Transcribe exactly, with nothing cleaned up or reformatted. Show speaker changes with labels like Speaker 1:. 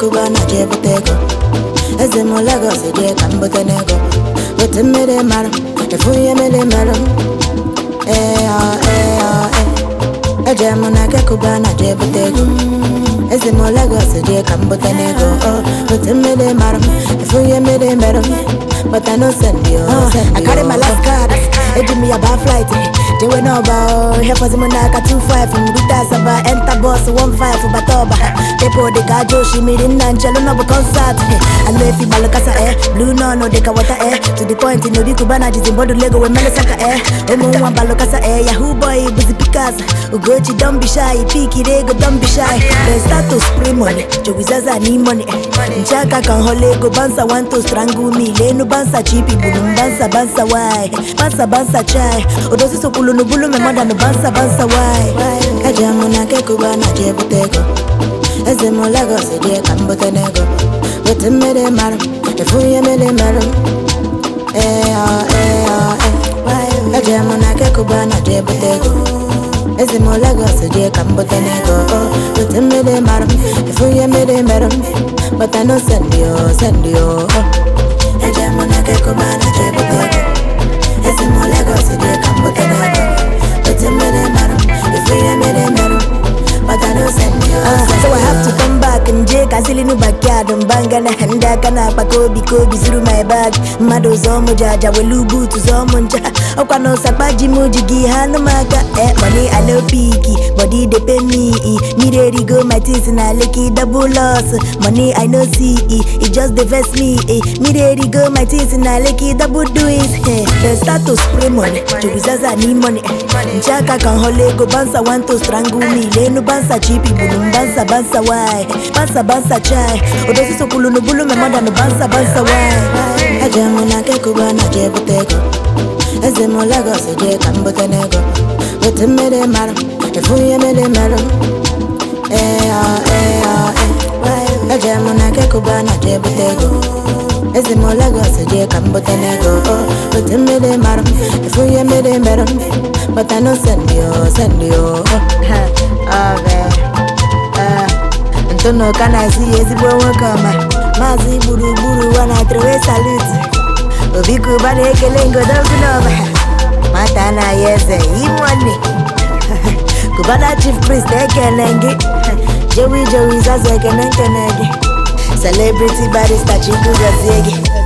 Speaker 1: Cubana Jebutego. As the Molagos, a dear Cambotanego. But the Mede Madam, the Fuya Mede Madam. Eh, eh, eh. A Germanaga Cubana Jebutego. As the Molagos, a dear Cambotanego. But the Mede Madam, the Fuya Mede Madam. But I know send you. I carry my last card. They give me a bad flight. They went about here for Zimonaka two five from Gutasaba, enter boss one five for Batoba. People the Gajo, she made in Angelo no concert. I know if you balakasa air, blue no no deka water air. To the point in the Kubana is in Bodo Lego when Melisaka air. Omo one balakasa air, Yahoo boy, busy Picasso. Ugochi, don't be shy, Piki Rego, don't be shy. They start to spray money, Jowizaza need money. Chaka can holego, Bansa want to strangle me. Leno Bansa cheapy, Bulum Bansa Bansa why? Bansa Bansa chai. Odosi so Bulu bulu me mother no bansa bansa why? Kajamuna ke Cubana Jebutego. As the Molagos a dear Cambotanego. But the Mede Madam, the Fuya Mede Madam. Eh, eh, eh. Kajamuna ke Cubana Jebutego. As the Molagos a dear Cambotanego. But the Mede Madam, the Fuya Mede Madam. But I know send you, send you. Kajamuna ke Cubana Jebutego. As the Molagos a dear Cambotanego. So I have to come back and Jake Azili no backyard and bangana and dakana Pakobi Kobi through my bag. Mado Zomo Jaja Welubu to Zomonja. Okano Sapaji Mujigi Hanumaka. Eh, money I love peaky, body they pay me. Me ready go my teeth and I licky double loss. Money I know see it just divest me. Me ready go my teeth and I licky double do it. Then start to spray money. Jowizaza need money. Chaka can holego bansa want to strangle me. Leno bansa cheapy bulum bansa bansa why? Bansa bansa chai. Odosi so kulu no bulu me mother no bansa bansa why? Ajamuna ke Cubana Jebutego. As the Molagos a dear Cambotanego. But the Mede Madam, the Fuya Mede Madam. Eh, eh, eh. Ajamuna ke Cubana Jebutego. As the Molagos a dear Cambotanego. But the Mede Madam, the Fuya Mede Madam. But I know send you, send you. Oh, man. Antono, can I see a zebra welcome? Mazi Buru Buru, when I throw a salute. Obiku Bane Kelengo, don't know. Matana, yes, he money. Kubana Chief Priest, they can lengi. Joey Joey Zazek and Entenegi. Celebrity body statue, good as